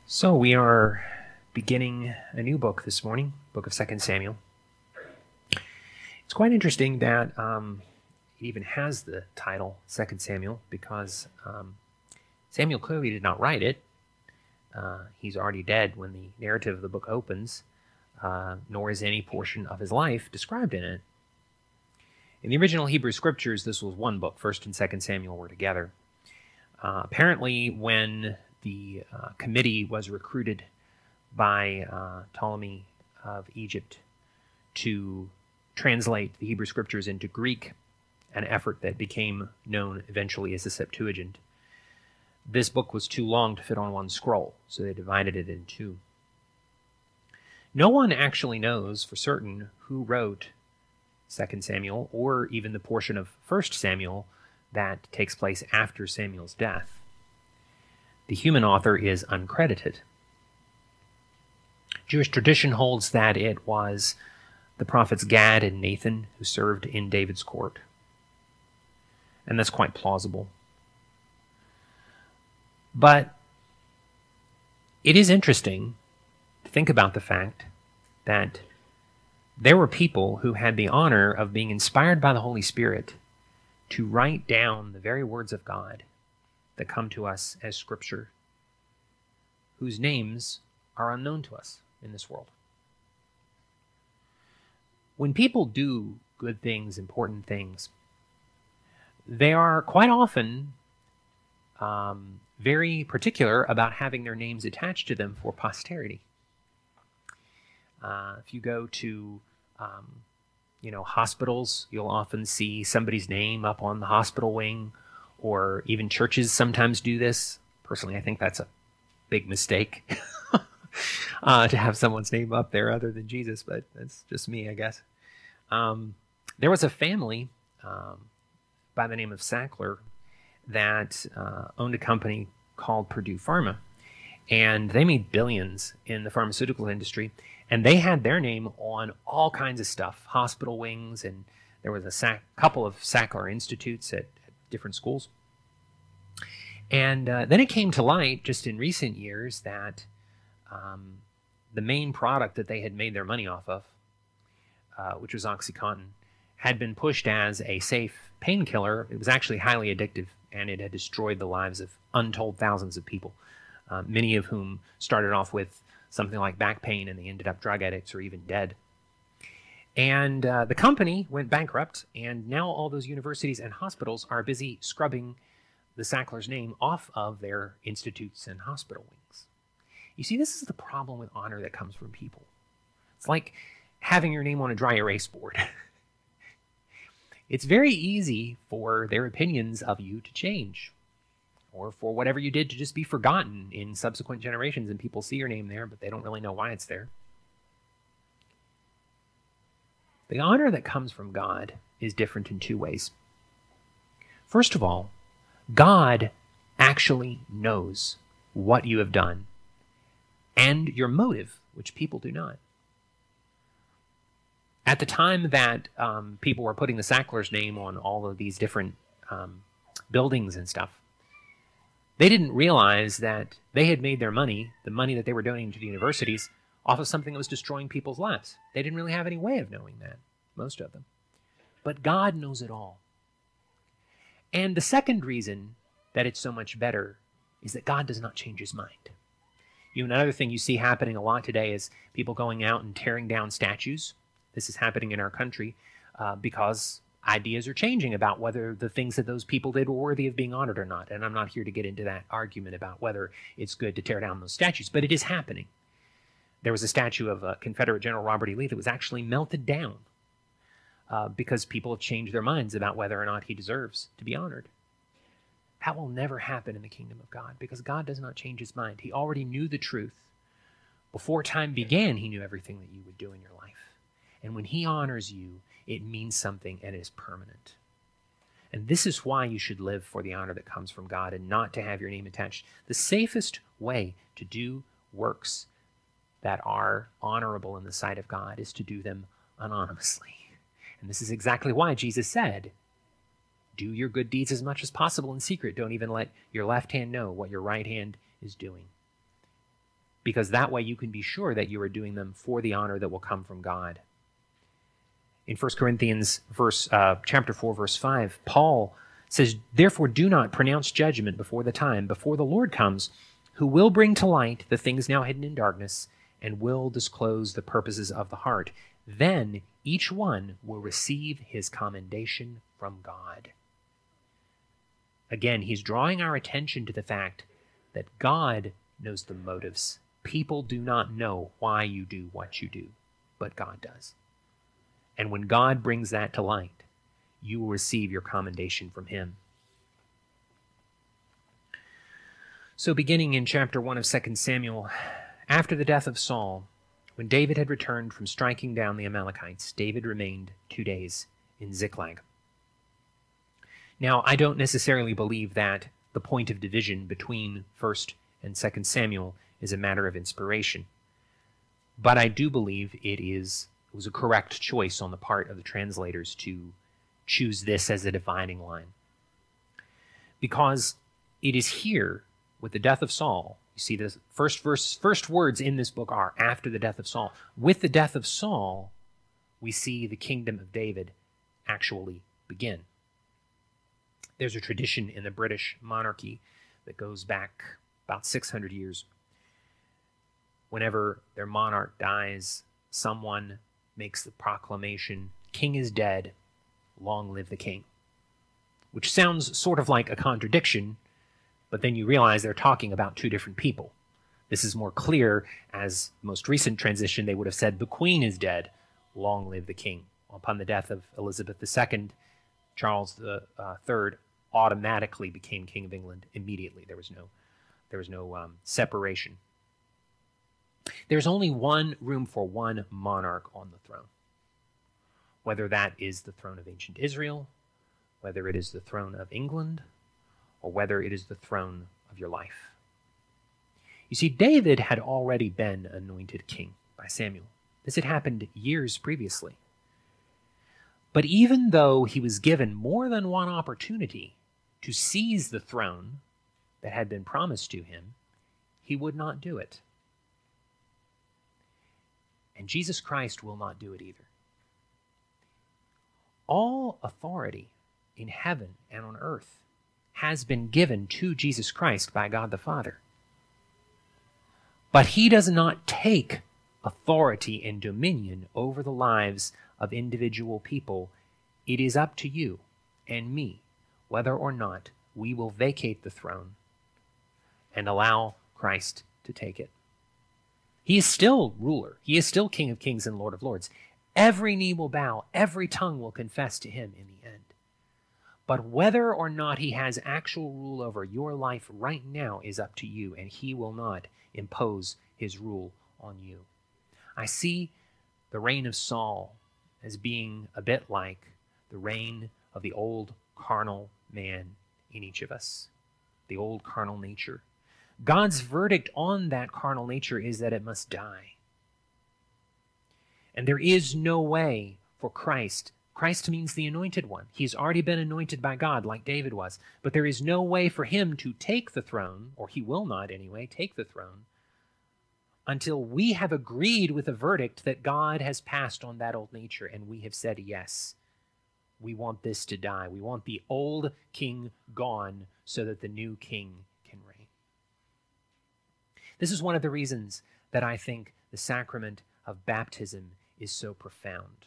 So we are beginning a new book this morning, book of 2 Samuel. It's quite interesting that it even has the title 2 Samuel because Samuel clearly did not write it. He's already dead when the narrative of the book opens, nor is any portion of his life described in it. In the original Hebrew scriptures, this was one book. 1 and 2 Samuel were together. Apparently, when the committee was recruited by Ptolemy of Egypt to translate the Hebrew scriptures into Greek, an effort that became known eventually as the Septuagint. This book was too long to fit on one scroll, so they divided it in two. No one actually knows for certain who wrote 2 Samuel or even the portion of 1 Samuel that takes place after Samuel's death. The human author is uncredited. Jewish tradition holds that it was the prophets Gad and Nathan who served in David's court. And that's quite plausible. But it is interesting to think about the fact that there were people who had the honor of being inspired by the Holy Spirit to write down the very words of God that come to us as Scripture, whose names are unknown to us in this world. When people do good things, important things, they are quite often very particular about having their names attached to them for posterity. If you go to hospitals, you'll often see somebody's name up on the hospital wing, or even churches sometimes do this. Personally, I think that's a big mistake to have someone's name up there other than Jesus, but that's just me, I guess. There was a family by the name of Sackler that owned a company called Purdue Pharma, and they made billions in the pharmaceutical industry, and they had their name on all kinds of stuff, hospital wings, and there was a couple of Sackler Institutes at different schools. And then it came to light just in recent years that the main product that they had made their money off of, which was OxyContin, had been pushed as a safe painkiller. It was actually highly addictive, and it had destroyed the lives of untold thousands of people, many of whom started off with something like back pain, and they ended up drug addicts or even dead. And the company went bankrupt, and now all those universities and hospitals are busy scrubbing the Sackler's name off of their institutes and hospital wings. You see, this is the problem with honor that comes from people. It's like having your name on a dry erase board. It's very easy for their opinions of you to change, or for whatever you did to just be forgotten in subsequent generations, and people see your name there, but they don't really know why it's there. The honor that comes from God is different in two ways. First of all, God actually knows what you have done and your motive, which people do not. At the time that people were putting the Sackler's name on all of these different buildings and stuff, they didn't realize that they had made their money, the money that they were donating to the universities, off of something that was destroying people's lives. They didn't really have any way of knowing that, most of them. But God knows it all. And the second reason that it's so much better is that God does not change his mind. Another thing you see happening a lot today is people going out and tearing down statues. This is happening in our country because ideas are changing about whether the things that those people did were worthy of being honored or not. And I'm not here to get into that argument about whether it's good to tear down those statues, but it is happening. There was a statue of Confederate General Robert E. Lee that was actually melted down because people have changed their minds about whether or not he deserves to be honored. That will never happen in the kingdom of God because God does not change his mind. He already knew the truth. Before time began, he knew everything that you would do in your life. And when he honors you, it means something and it is permanent. And this is why you should live for the honor that comes from God and not to have your name attached. The safest way to do works that are honorable in the sight of God is to do them anonymously. And this is exactly why Jesus said, do your good deeds as much as possible in secret. Don't even let your left hand know what your right hand is doing. because that way you can be sure that you are doing them for the honor that will come from God. In 1 Corinthians chapter 4, verse 5, Paul says, "Therefore do not pronounce judgment before the time, before the Lord comes, who will bring to light the things now hidden in darkness, and will disclose the purposes of the heart. Then each one will receive his commendation from God." Again, he's drawing our attention to the fact that God knows the motives. People do not know why you do what you do, but God does. And when God brings that to light, you will receive your commendation from him. So beginning in chapter 1 of 2 Samuel, after the death of Saul, when David had returned from striking down the Amalekites, David remained 2 days in Ziklag. Now, I don't necessarily believe that the point of division between 1 and 2 Samuel is a matter of inspiration, but I do believe it was a correct choice on the part of the translators to choose this as a dividing line. Because it is here, with the death of Saul, you see the first words in this book are after the death of Saul. With the death of Saul, we see the kingdom of David actually begin. There's a tradition in the British monarchy that goes back about 600 years. Whenever their monarch dies, someone makes the proclamation, "King is dead, long live the king," which sounds sort of like a contradiction, but then you realize they're talking about two different people. This is more clear as most recent transition, they would have said, "The queen is dead, long live the king." Upon the death of Elizabeth II, Charles III automatically became King of England immediately. There was no separation. There's only room for one monarch on the throne, whether that is the throne of ancient Israel, whether it is the throne of England, or whether it is the throne of your life. You see, David had already been anointed king by Samuel. This had happened years previously. But even though he was given more than one opportunity to seize the throne that had been promised to him, he would not do it. And Jesus Christ will not do it either. All authority in heaven and on earth has been given to Jesus Christ by God the Father. But he does not take authority and dominion over the lives of individual people. It is up to you and me whether or not we will vacate the throne and allow Christ to take it. He is still ruler. He is still King of Kings and Lord of Lords. Every knee will bow. Every tongue will confess to him in the end. But whether or not he has actual rule over your life right now is up to you, and he will not impose his rule on you. I see the reign of Saul as being a bit like the reign of the old carnal man in each of us, the old carnal nature. God's verdict on that carnal nature is that it must die. And there is no way for Christ. Christ means the anointed one. He's already been anointed by God like David was. But there is no way for him to take the throne, or he will not anyway, take the throne, until we have agreed with the verdict that God has passed on that old nature and we have said, yes, we want this to die. We want the old king gone so that the new king can reign. This is one of the reasons that I think the sacrament of baptism is so profound.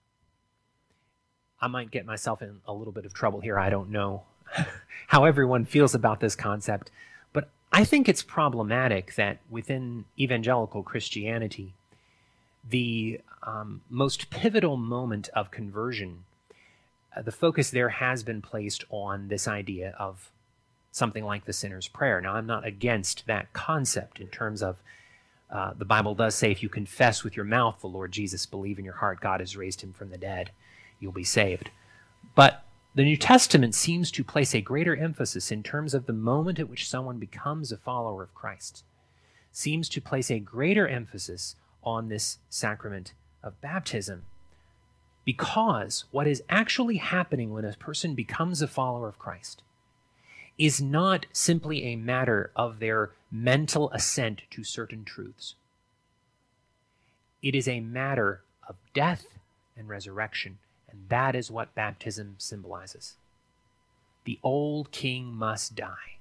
I might get myself in a little bit of trouble here. I don't know how everyone feels about this concept, but I think it's problematic that within evangelical Christianity, the most pivotal moment of conversion, the focus there has been placed on this idea of something like the sinner's prayer. Now, I'm not against that concept in terms of the Bible does say if you confess with your mouth the Lord Jesus, believe in your heart God has raised him from the dead, you'll be saved. But the New Testament seems to place a greater emphasis in terms of the moment at which someone becomes a follower of Christ, seems to place a greater emphasis on this sacrament of baptism. Because what is actually happening when a person becomes a follower of Christ is not simply a matter of their mental assent to certain truths. It is a matter of death and resurrection, and that is what baptism symbolizes. The old king must die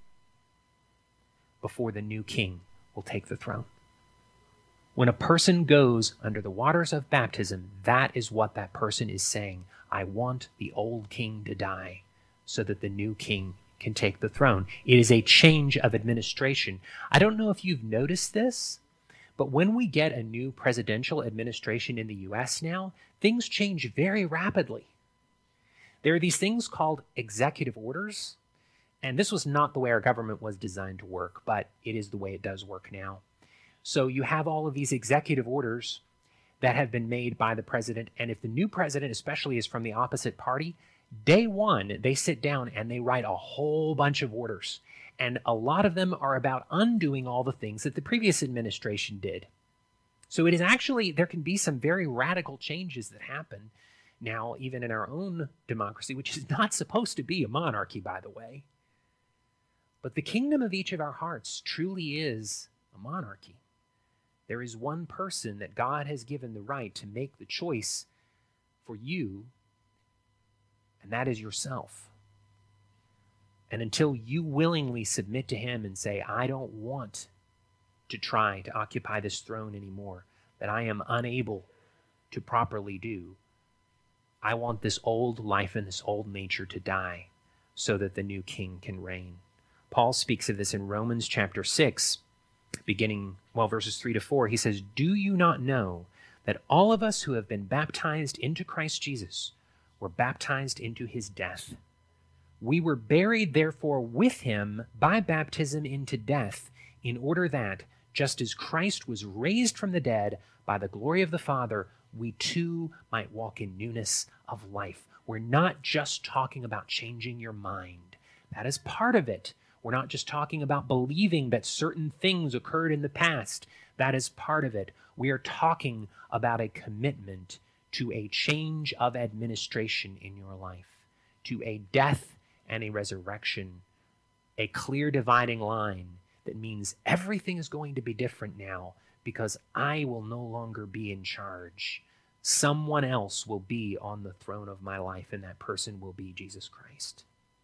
before the new king will take the throne. When a person goes under the waters of baptism, that is what that person is saying. I want the old king to die so that the new king can take the throne. It is a change of administration. I don't know if you've noticed this, but when we get a new presidential administration in the US now, things change very rapidly. There are these things called executive orders, and this was not the way our government was designed to work, but it is the way it does work now. So you have all of these executive orders that have been made by the president, and if the new president especially is from the opposite party, day one, they sit down and they write a whole bunch of orders. And a lot of them are about undoing all the things that the previous administration did. So it is actually, there can be some very radical changes that happen now, even in our own democracy, which is not supposed to be a monarchy, by the way. But the kingdom of each of our hearts truly is a monarchy. There is one person that God has given the right to make the choice for you, and that is yourself. And until you willingly submit to him and say, I don't want to try to occupy this throne anymore, that I am unable to properly do, I want this old life and this old nature to die so that the new king can reign. Paul speaks of this in Romans chapter 6, beginning, verses 3 to 4. He says, Do you not know that all of us who have been baptized into Christ Jesus were baptized into his death? We were buried, therefore, with him by baptism into death, in order that, just as Christ was raised from the dead by the glory of the Father, we too might walk in newness of life. We're not just talking about changing your mind. That is part of it. We're not just talking about believing that certain things occurred in the past. That is part of it. We are talking about a commitment to a change of administration in your life, to a death and a resurrection, a clear dividing line that means everything is going to be different now because I will no longer be in charge. Someone else will be on the throne of my life, and that person will be Jesus Christ.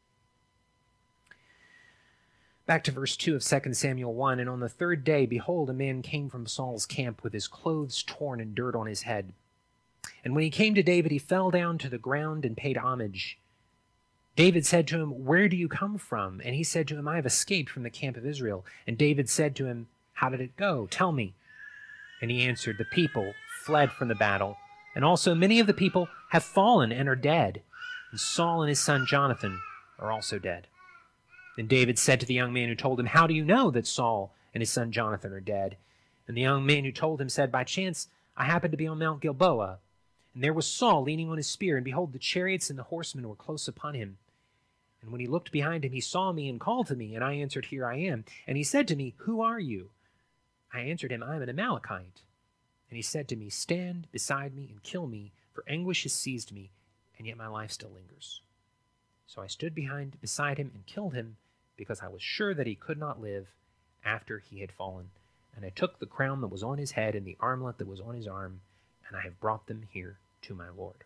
Back to verse 2 of 2 Samuel 1, And on the third day, behold, a man came from Saul's camp with his clothes torn and dirt on his head. And when he came to David, he fell down to the ground and paid homage. David said to him, Where do you come from? And he said to him, I have escaped from the camp of Israel. And David said to him, How did it go? Tell me. And he answered, The people fled from the battle, and also many of the people have fallen and are dead. And Saul and his son Jonathan are also dead. Then David said to the young man who told him, How do you know that Saul and his son Jonathan are dead? And the young man who told him said, By chance I happened to be on Mount Gilboa, and there was Saul leaning on his spear, and behold, the chariots and the horsemen were close upon him. And when he looked behind him, he saw me and called to me, and I answered, Here I am. And he said to me, Who are you? I answered him, I am an Amalekite. And he said to me, Stand beside me and kill me, for anguish has seized me, and yet my life still lingers. So I stood beside him and killed him, because I was sure that he could not live after he had fallen. And I took the crown that was on his head and the armlet that was on his arm, and I have brought them here to my Lord.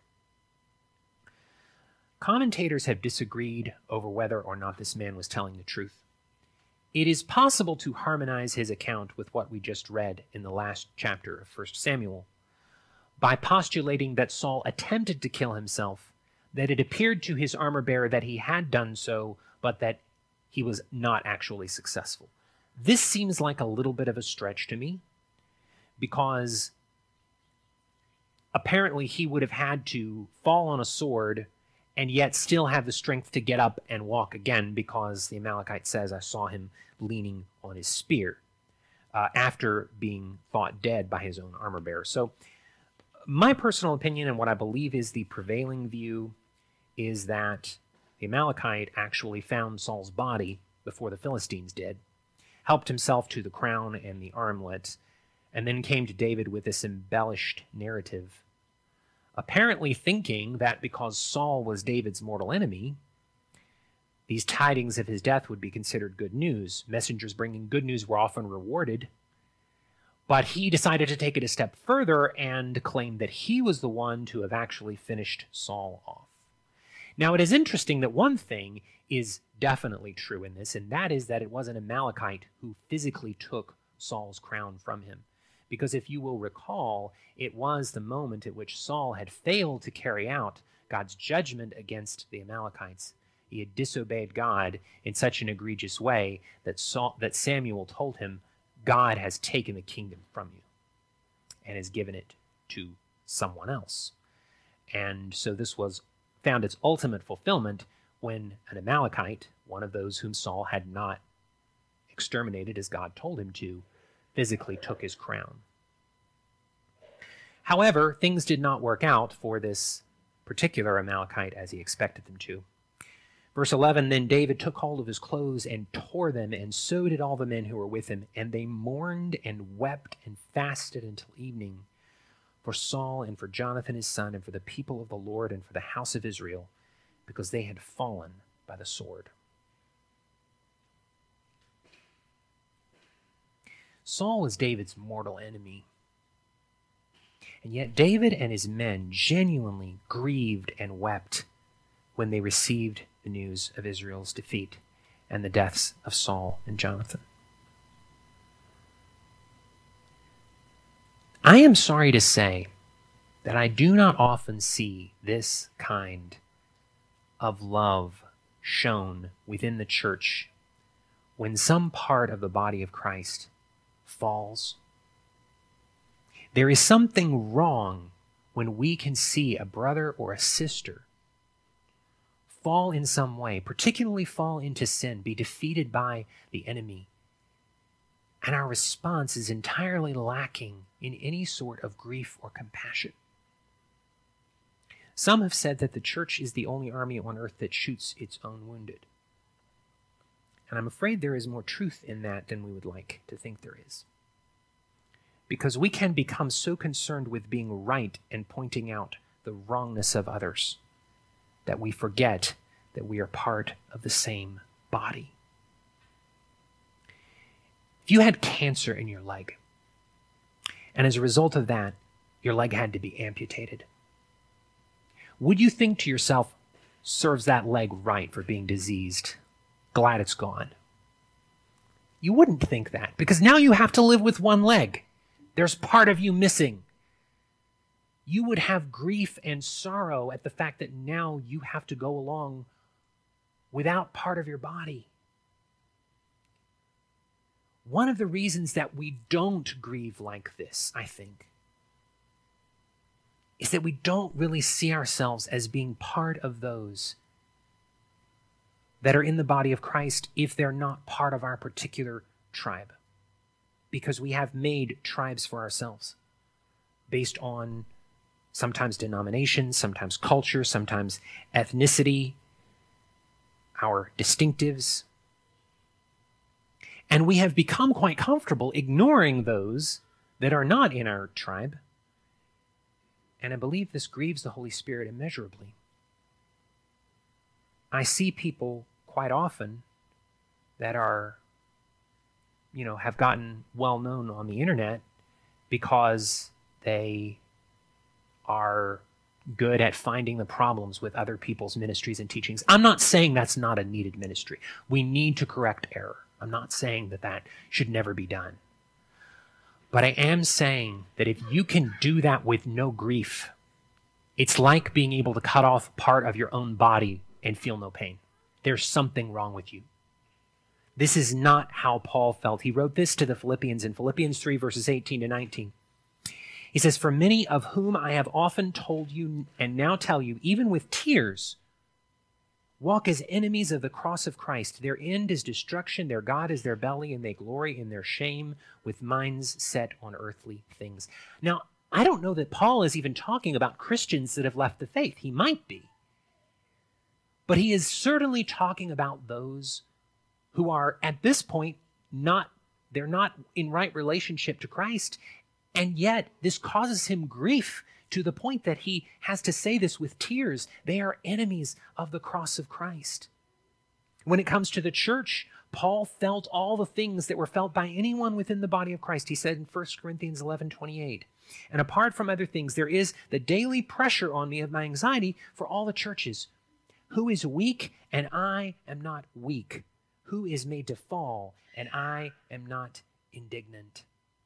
Commentators have disagreed over whether or not this man was telling the truth. It is possible to harmonize his account with what we just read in the last chapter of 1 Samuel by postulating that Saul attempted to kill himself, that it appeared to his armor-bearer that he had done so, but that he was not actually successful. This seems like a little bit of a stretch to me, because apparently he would have had to fall on a sword and yet still have the strength to get up and walk again, because the Amalekite says, I saw him leaning on his spear after being thought dead by his own armor-bearer. So my personal opinion, and what I believe is the prevailing view, is that the Amalekite actually found Saul's body before the Philistines did, helped himself to the crown and the armlet, and then came to David with this embellished narrative, apparently thinking that because Saul was David's mortal enemy, These tidings of his death would be considered good news. Messengers bringing good news were often rewarded. But he decided to take it a step further and claim that he was the one to have actually finished Saul off. Now, it is interesting that one thing is definitely true in this, and that is that it was an Amalekite who physically took Saul's crown from him. Because if you will recall, it was the moment at which Saul had failed to carry out God's judgment against the Amalekites. He had disobeyed God in such an egregious way that Samuel told him, God has taken the kingdom from you and has given it to someone else. And so this found its ultimate fulfillment when an Amalekite, one of those whom Saul had not exterminated as God told him to, physically took his crown. However, things did not work out for this particular Amalekite as he expected them to. Verse 11, then David took hold of his clothes and tore them, and so did all the men who were with him. And they mourned and wept and fasted until evening for Saul and for Jonathan his son and for the people of the Lord and for the house of Israel, because they had fallen by the sword. Saul was David's mortal enemy. And yet David and his men genuinely grieved and wept when they received the news of Israel's defeat and the deaths of Saul and Jonathan. I am sorry to say that I do not often see this kind of love shown within the church when some part of the body of Christ falls. There is something wrong when we can see a brother or a sister fall in some way, particularly fall into sin, be defeated by the enemy, and our response is entirely lacking in any sort of grief or compassion. Some have said that the church is the only army on earth that shoots its own wounded. And I'm afraid there is more truth in that than we would like to think there is. Because we can become so concerned with being right and pointing out the wrongness of others that we forget that we are part of the same body. If you had cancer in your leg, and as a result of that, your leg had to be amputated, would you think to yourself, serves that leg right for being diseased? Glad it's gone. You wouldn't think that, because now you have to live with one leg. There's part of you missing. You would have grief and sorrow at the fact that now you have to go along without part of your body. One of the reasons that we don't grieve like this, I think, is that we don't really see ourselves as being part of those that are in the body of Christ if they're not part of our particular tribe. Because we have made tribes for ourselves based on sometimes denomination, sometimes culture, sometimes ethnicity, our distinctives. And we have become quite comfortable ignoring those that are not in our tribe. And I believe this grieves the Holy Spirit immeasurably. I see people quite often that are, have gotten well known on the internet because they are good at finding the problems with other people's ministries and teachings. I'm not saying that's not a needed ministry. We need to correct error. I'm not saying that should never be done. But I am saying that if you can do that with no grief, it's like being able to cut off part of your own body and feel no pain. There's something wrong with you. This is not how Paul felt. He wrote this to the Philippians in Philippians 3, verses 18 to 19. He says, "For many of whom I have often told you and now tell you, even with tears, walk as enemies of the cross of Christ. Their end is destruction, their God is their belly, and they glory in their shame with minds set on earthly things." Now, I don't know that Paul is even talking about Christians that have left the faith. He might be. But he is certainly talking about those who are, at this point, they're not in right relationship to Christ, and yet this causes him grief to the point that he has to say this with tears. They are enemies of the cross of Christ. When it comes to the church, Paul felt all the things that were felt by anyone within the body of Christ. He said in 1 Corinthians 11:28, and apart from other things, there is the daily pressure on me of my anxiety for all the churches. Who is weak and I am not weak? Who is made to fall and I am not indignant?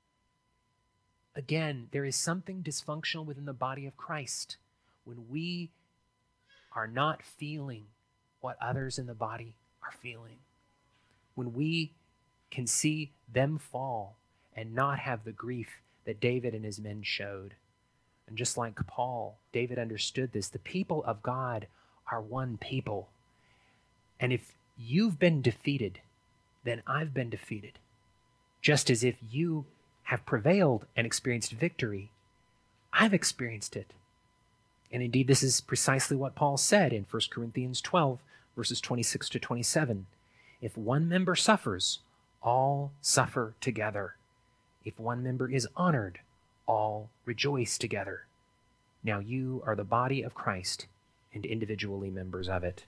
Again, there is something dysfunctional within the body of Christ when we are not feeling what others in the body are feeling. When we can see them fall and not have the grief that David and his men showed. And just like Paul, David understood this. The people of God are one people. And if you've been defeated, then I've been defeated. Just as if you have prevailed and experienced victory, I've experienced it. And indeed, this is precisely what Paul said in 1 Corinthians 12, verses 26 to 27. If one member suffers, all suffer together. If one member is honored, all rejoice together. Now you are the body of Christ and individually members of it.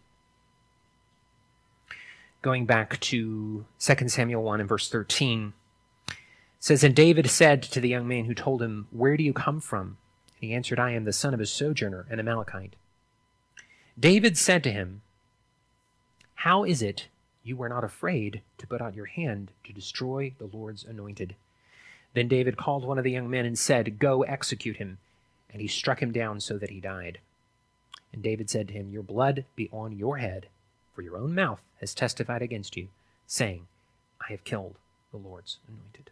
Going back to 2 Samuel 1 and verse 13, it says, and David said to the young man who told him, where do you come from? And he answered, I am the son of a sojourner, an Amalekite. David said to him, how is it you were not afraid to put out your hand to destroy the Lord's anointed? Then David called one of the young men and said, go execute him. And he struck him down so that he died. And David said to him, your blood be on your head, for your own mouth has testified against you, saying, I have killed the Lord's anointed.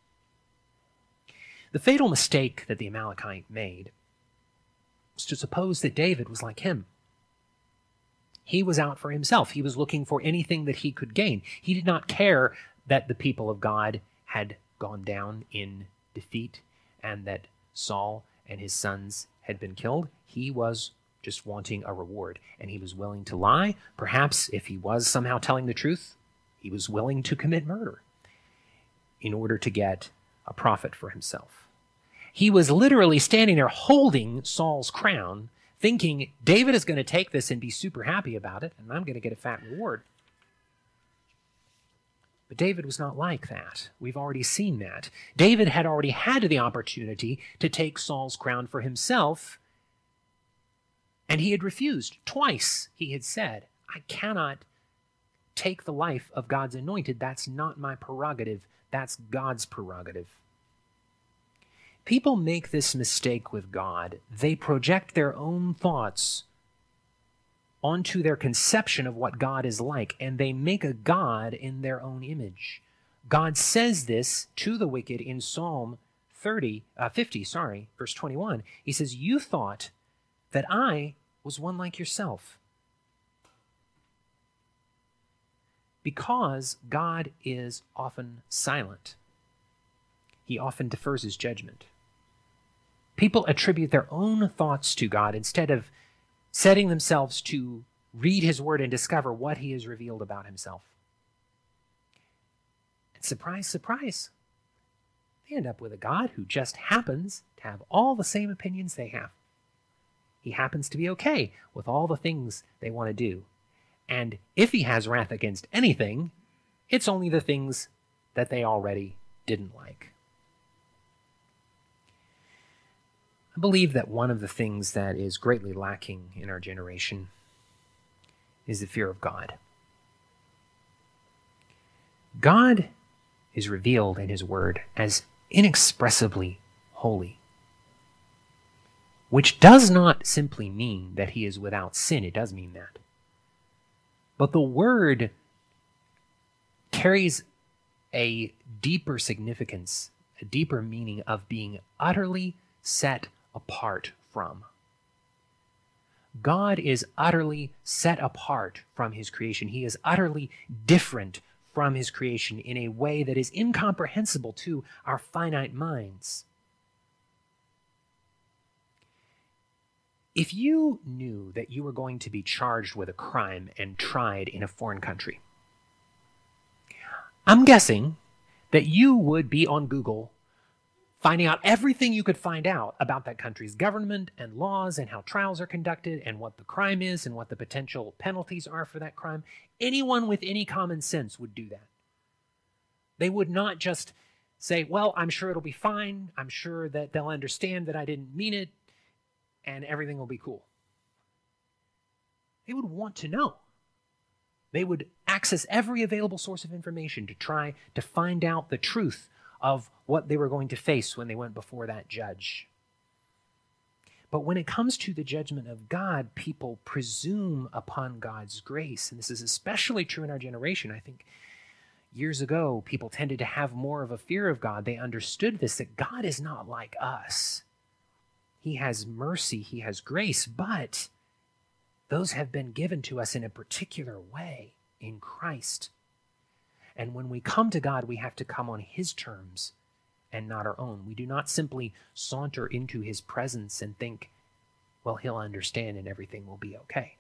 The fatal mistake that the Amalekite made was to suppose that David was like him. He was out for himself. He was looking for anything that he could gain. He did not care that the people of God had gone down in defeat and that Saul and his sons had been killed. He was just wanting a reward, and he was willing to lie. Perhaps if he was somehow telling the truth, he was willing to commit murder in order to get a profit for himself. He was literally standing there holding Saul's crown, thinking David is going to take this and be super happy about it, and I'm going to get a fat reward. But David was not like that. We've already seen that. David had already had the opportunity to take Saul's crown for himself, and he had refused. Twice he had said, I cannot take the life of God's anointed. That's not my prerogative. That's God's prerogative. People make this mistake with God. They project their own thoughts onto their conception of what God is like, and they make a God in their own image. God says this to the wicked in Psalm 50, verse 21. He says, you thought that I was one like yourself. Because God is often silent. He often defers his judgment. People attribute their own thoughts to God instead of setting themselves to read his word and discover what he has revealed about himself. And surprise, surprise, they end up with a God who just happens to have all the same opinions they have. He happens to be okay with all the things they want to do. And if he has wrath against anything, it's only the things that they already didn't like. I believe that one of the things that is greatly lacking in our generation is the fear of God. God is revealed in his word as inexpressibly holy, which does not simply mean that he is without sin. It does mean that. But the word carries a deeper significance, a deeper meaning of being utterly set apart from. God is utterly set apart from his creation. He is utterly different from his creation in a way that is incomprehensible to our finite minds. If you knew that you were going to be charged with a crime and tried in a foreign country, I'm guessing that you would be on Google finding out everything you could find out about that country's government and laws and how trials are conducted and what the crime is and what the potential penalties are for that crime. Anyone with any common sense would do that. They would not just say, well, I'm sure it'll be fine. I'm sure that they'll understand that I didn't mean it and everything will be cool. They would want to know. They would access every available source of information to try to find out the truth of what they were going to face when they went before that judge. But when it comes to the judgment of God, people presume upon God's grace. And this is especially true in our generation. I think years ago, people tended to have more of a fear of God. They understood this, that God is not like us. He has mercy, he has grace, but those have been given to us in a particular way in Christ. And when we come to God, we have to come on his terms and not our own. We do not simply saunter into his presence and think, well, he'll understand and everything will be okay.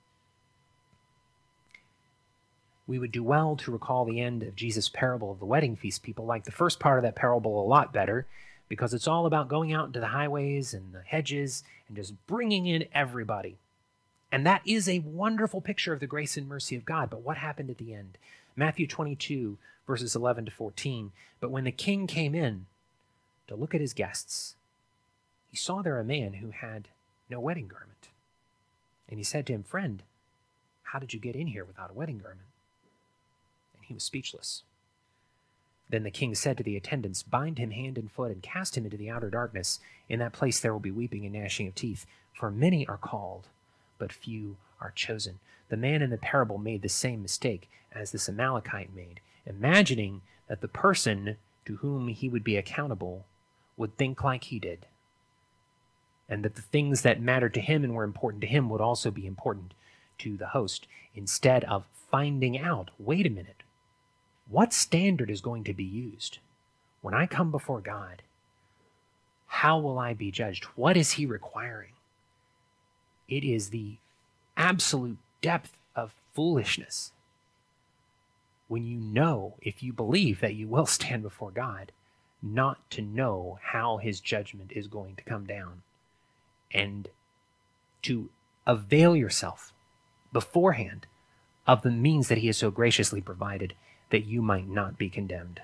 We would do well to recall the end of Jesus' parable of the wedding feast. People like the first part of that parable a lot better because it's all about going out into the highways and the hedges and just bringing in everybody. And that is a wonderful picture of the grace and mercy of God. But what happened at the end? Matthew 22, verses 11 to 14. But when the king came in to look at his guests, he saw there a man who had no wedding garment. And he said to him, "Friend, how did you get in here without a wedding garment?" And he was speechless. Then the king said to the attendants, "Bind him hand and foot and cast him into the outer darkness. In that place there will be weeping and gnashing of teeth, for many are called, but few are chosen." The man in the parable made the same mistake as this Amalekite made, imagining that the person to whom he would be accountable would think like he did, and that the things that mattered to him and were important to him would also be important to the host, instead of finding out, wait a minute, what standard is going to be used? When I come before God, how will I be judged? What is he requiring? It is the absolute depth of foolishness when you know, if you believe that you will stand before God, not to know how his judgment is going to come down, and to avail yourself beforehand of the means that he has so graciously provided that you might not be condemned.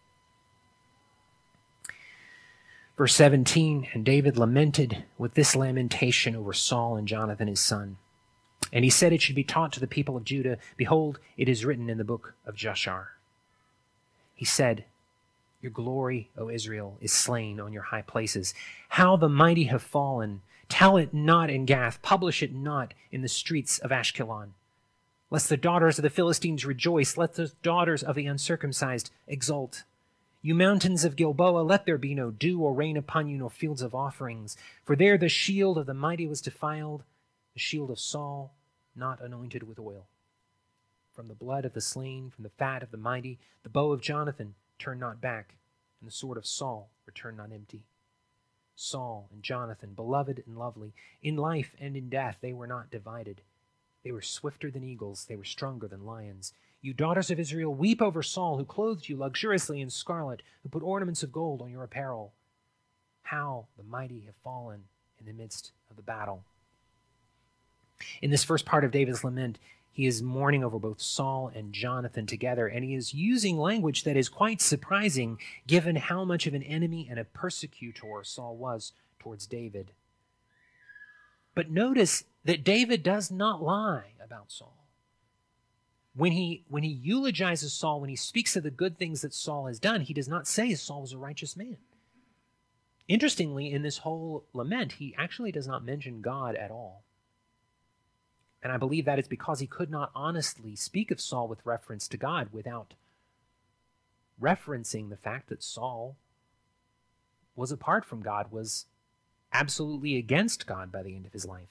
Verse 17, and David lamented with this lamentation over Saul and Jonathan his son. And he said it should be taught to the people of Judah, "Behold, it is written in the book of Jashar." He said, "Your glory, O Israel, is slain on your high places. How the mighty have fallen. Tell it not in Gath, publish it not in the streets of Ashkelon. Lest the daughters of the Philistines rejoice, let the daughters of the uncircumcised exult. You mountains of Gilboa, let there be no dew or rain upon you, nor fields of offerings. For there the shield of the mighty was defiled, the shield of Saul not anointed with oil. From the blood of the slain, from the fat of the mighty, the bow of Jonathan turned not back, and the sword of Saul returned not empty. Saul and Jonathan, beloved and lovely, in life and in death they were not divided. They were swifter than eagles, they were stronger than lions. You daughters of Israel, weep over Saul, who clothed you luxuriously in scarlet, who put ornaments of gold on your apparel. How the mighty have fallen in the midst of the battle." In this first part of David's lament, he is mourning over both Saul and Jonathan together, and he is using language that is quite surprising given how much of an enemy and a persecutor Saul was towards David. But notice that David does not lie about Saul. When he eulogizes Saul, when he speaks of the good things that Saul has done, he does not say Saul was a righteous man. Interestingly, in this whole lament, he actually does not mention God at all. And I believe that is because he could not honestly speak of Saul with reference to God without referencing the fact that Saul was apart from God, was absolutely against God by the end of his life.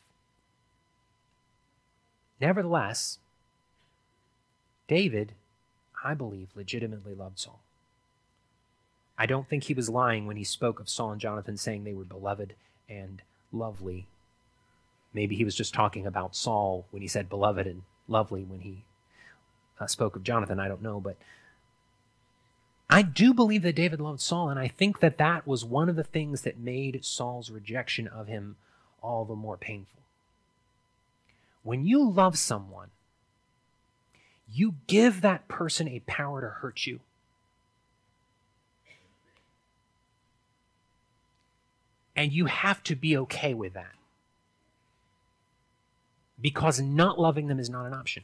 Nevertheless, David, I believe, legitimately loved Saul. I don't think he was lying when he spoke of Saul and Jonathan, saying they were beloved and lovely. Maybe he was just talking about Saul when he said beloved and lovely when he spoke of Jonathan. I don't know, but I do believe that David loved Saul, and I think that that was one of the things that made Saul's rejection of him all the more painful. When you love someone, you give that person a power to hurt you. And you have to be okay with that. Because not loving them is not an option.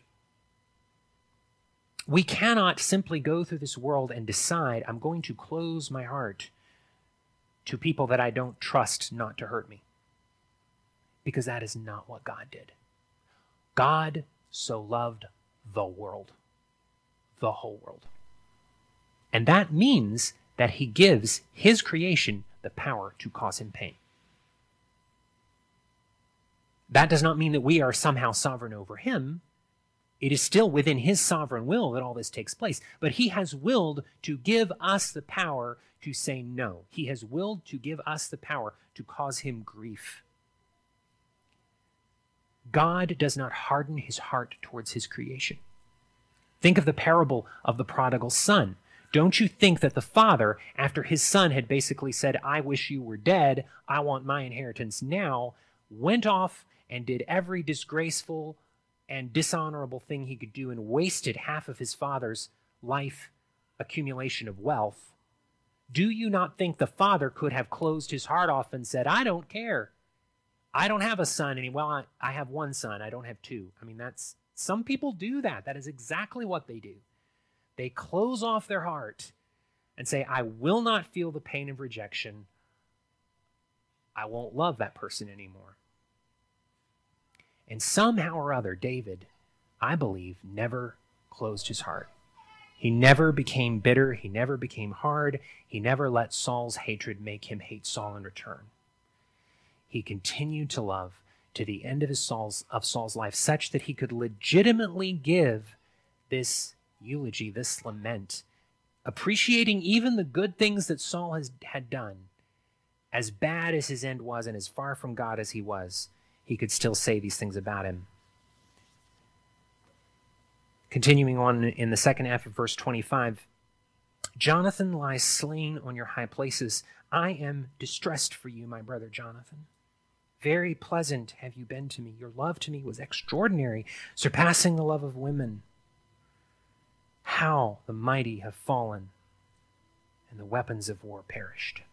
We cannot simply go through this world and decide, I'm going to close my heart to people that I don't trust not to hurt me. Because that is not what God did. God so loved the world, the whole world. And that means that he gives his creation the power to cause him pain. That does not mean that we are somehow sovereign over him. It is still within his sovereign will that all this takes place. But he has willed to give us the power to say no. He has willed to give us the power to cause him grief. God does not harden his heart towards his creation. Think of the parable of the prodigal son. Don't you think that the father, after his son had basically said, I wish you were dead, I want my inheritance now, went off and did every disgraceful and dishonorable thing he could do and wasted half of his father's life accumulation of wealth? Do you not think the father could have closed his heart off and said, I don't care. I don't have a son anymore. Well, I have one son. I don't have two. I mean, some people do that. That is exactly what they do. They close off their heart and say, I will not feel the pain of rejection. I won't love that person anymore. And somehow or other, David, I believe, never closed his heart. He never became bitter. He never became hard. He never let Saul's hatred make him hate Saul in return. He continued to love to the end of Saul's life, such that he could legitimately give this eulogy, this lament, appreciating even the good things that Saul had done. As bad as his end was and as far from God as he was, he could still say these things about him. Continuing on in the second half of verse 25, Jonathan lies slain on your high places. I am distressed for you, my brother Jonathan. Very pleasant have you been to me. Your love to me was extraordinary, surpassing the love of women. How the mighty have fallen, and the weapons of war perished.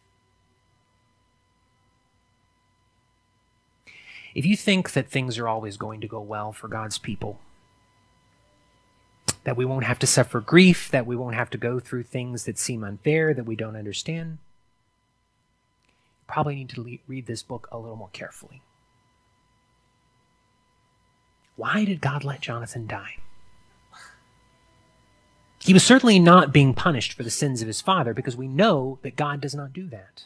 If you think that things are always going to go well for God's people, that we won't have to suffer grief, that we won't have to go through things that seem unfair, that we don't understand, probably need to read this book a little more carefully. Why did God let Jonathan die? He was certainly not being punished for the sins of his father, because we know that God does not do that.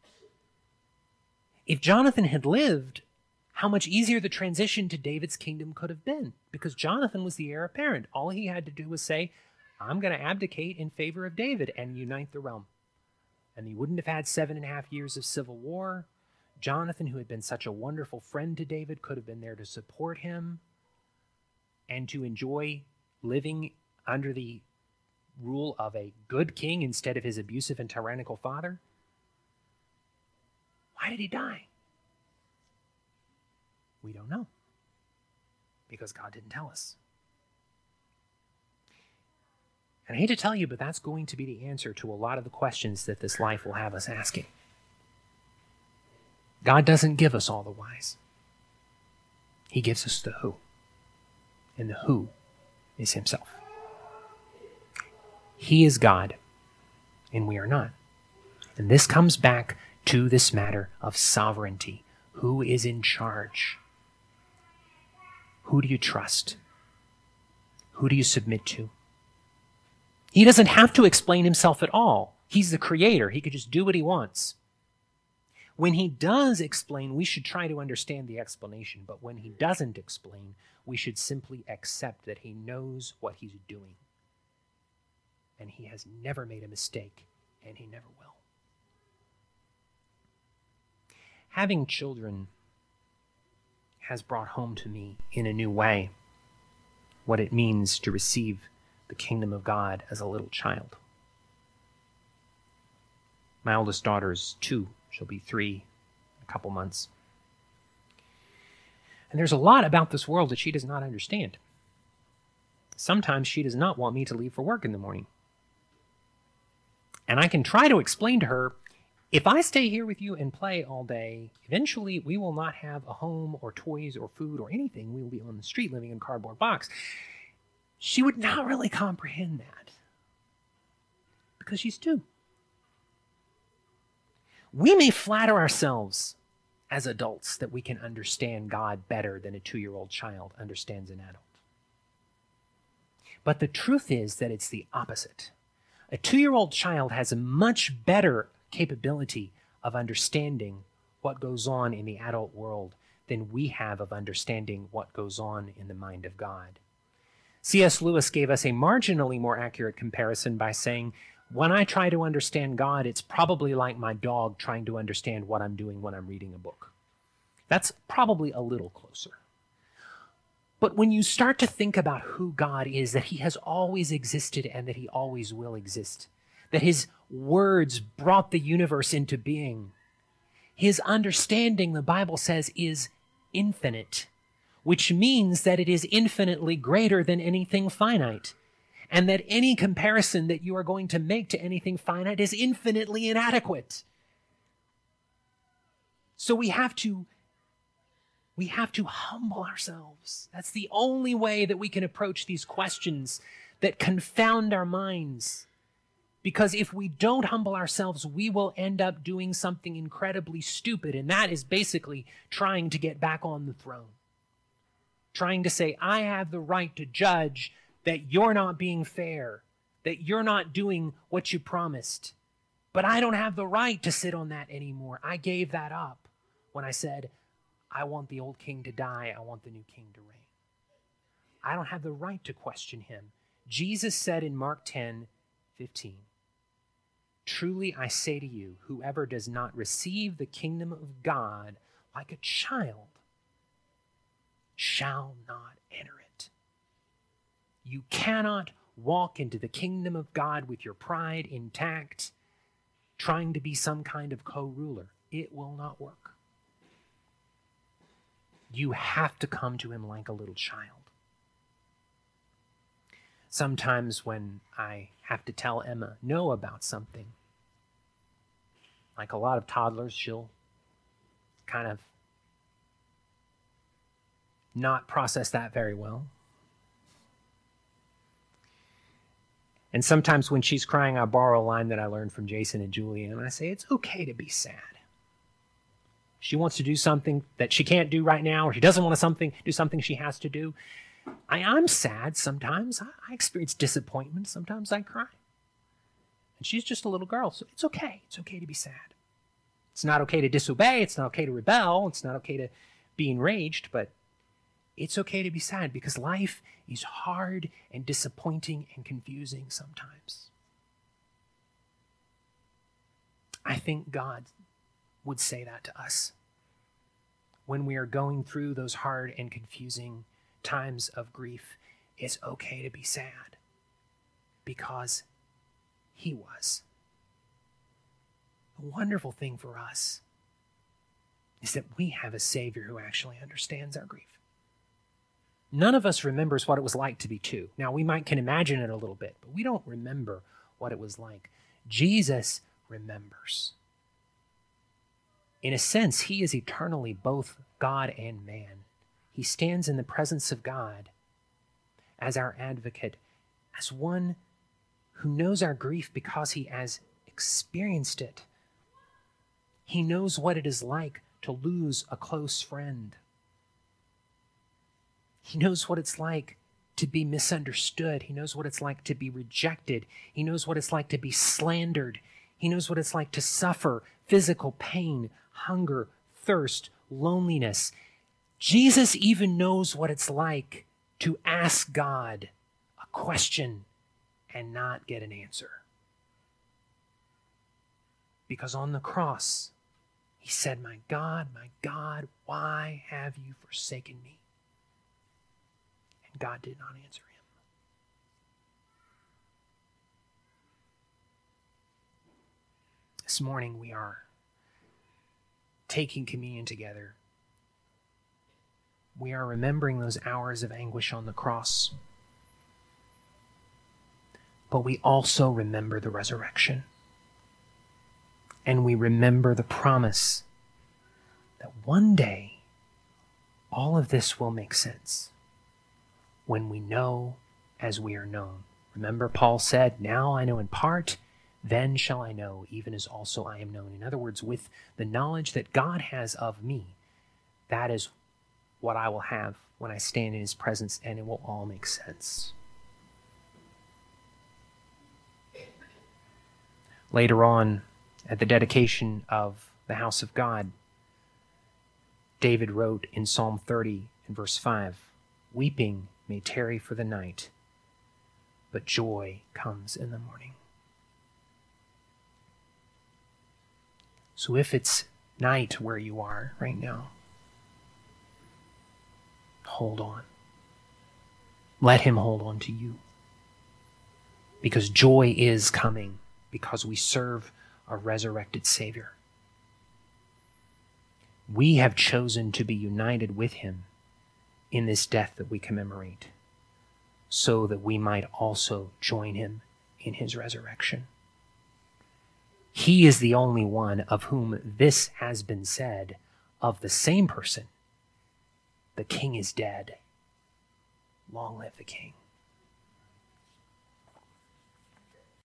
If Jonathan had lived, how much easier the transition to David's kingdom could have been, because Jonathan was the heir apparent. All he had to do was say, I'm going to abdicate in favor of David and unite the realm. And he wouldn't have had 7.5 years of civil war. Jonathan, who had been such a wonderful friend to David, could have been there to support him and to enjoy living under the rule of a good king instead of his abusive and tyrannical father. Why did he die? We don't know, because God didn't tell us. And I hate to tell you, but that's going to be the answer to a lot of the questions that this life will have us asking. God doesn't give us all the whys. He gives us the who. And the who is himself. He is God, and we are not. And this comes back to this matter of sovereignty. Who is in charge? Who do you trust? Who do you submit to? He doesn't have to explain himself at all. He's the creator. He could just do what he wants. When he does explain, we should try to understand the explanation. But when he doesn't explain, we should simply accept that he knows what he's doing. And he has never made a mistake, and he never will. Having children has brought home to me in a new way what it means to receive the kingdom of God as a little child. My oldest daughter is 2. She'll be 3 in a couple months. And there's a lot about this world that she does not understand. Sometimes she does not want me to leave for work in the morning. And I can try to explain to her, if I stay here with you and play all day, eventually we will not have a home or toys or food or anything. We will be on the street living in a cardboard box. She would not really comprehend that because she's 2. We may flatter ourselves as adults that we can understand God better than a 2-year-old child understands an adult. But the truth is that it's the opposite. A 2-year-old child has a much better capability of understanding what goes on in the adult world than we have of understanding what goes on in the mind of God. C.S. Lewis gave us a marginally more accurate comparison by saying, when I try to understand God, it's probably like my dog trying to understand what I'm doing when I'm reading a book. That's probably a little closer. But when you start to think about who God is, that he has always existed and that he always will exist, that his words brought the universe into being, his understanding, the Bible says, is infinite, which means that it is infinitely greater than anything finite, and that any comparison that you are going to make to anything finite is infinitely inadequate. So we have to humble ourselves. That's the only way that we can approach these questions that confound our minds. Because if we don't humble ourselves, we will end up doing something incredibly stupid, and that is basically trying to get back on the throne. Trying to say, I have the right to judge that you're not being fair, that you're not doing what you promised. But I don't have the right to sit on that anymore. I gave that up when I said, I want the old king to die. I want the new king to reign. I don't have the right to question him. Jesus said in Mark 10:15, truly I say to you, whoever does not receive the kingdom of God like a child shall not enter it. You cannot walk into the kingdom of God with your pride intact, trying to be some kind of co-ruler. It will not work. You have to come to him like a little child. Sometimes when I have to tell Emma no about something, like a lot of toddlers, she'll kind of not process that very well. And sometimes when she's crying, I borrow a line that I learned from Jason and Julia, and I say, it's okay to be sad. She wants to do something that she can't do right now, or she doesn't want to do something she has to do. I'm sad sometimes. I experience disappointment. Sometimes I cry. And she's just a little girl, so it's okay. It's okay to be sad. It's not okay to disobey. It's not okay to rebel. It's not okay to be enraged, but it's okay to be sad because life is hard and disappointing and confusing sometimes. I think God would say that to us when we are going through those hard and confusing times of grief. It's okay to be sad because he was. The wonderful thing for us is that we have a Savior who actually understands our grief. None of us remembers what it was like to be 2. Now, we can imagine it a little bit, but we don't remember what it was like. Jesus remembers. In a sense, he is eternally both God and man. He stands in the presence of God as our advocate, as one who knows our grief because he has experienced it. He knows what it is like to lose a close friend. He knows what it's like to be misunderstood. He knows what it's like to be rejected. He knows what it's like to be slandered. He knows what it's like to suffer physical pain, hunger, thirst, loneliness. Jesus even knows what it's like to ask God a question and not get an answer. Because on the cross, he said, my God, why have you forsaken me? And God did not answer him. This morning we are taking communion together. We are remembering those hours of anguish on the cross. but we also remember the resurrection. And we remember the promise that one day all of this will make sense when we know as we are known. Remember, Paul said, "Now I know in part, then shall I know, even as also I am known." In other words, with the knowledge that God has of me, that is what I will have when I stand in his presence, and it will all make sense. Later on, at the dedication of the house of God, David wrote in Psalm 30 and verse 5, "Weeping may tarry for the night, but joy comes in the morning." So if it's night where you are right now, hold on. Let him hold on to you. Because joy is coming, because we serve a resurrected Savior. We have chosen to be united with him in this death that we commemorate, so that we might also join him in his resurrection. He is the only one of whom this has been said of the same person, "The King is dead. Long live the King."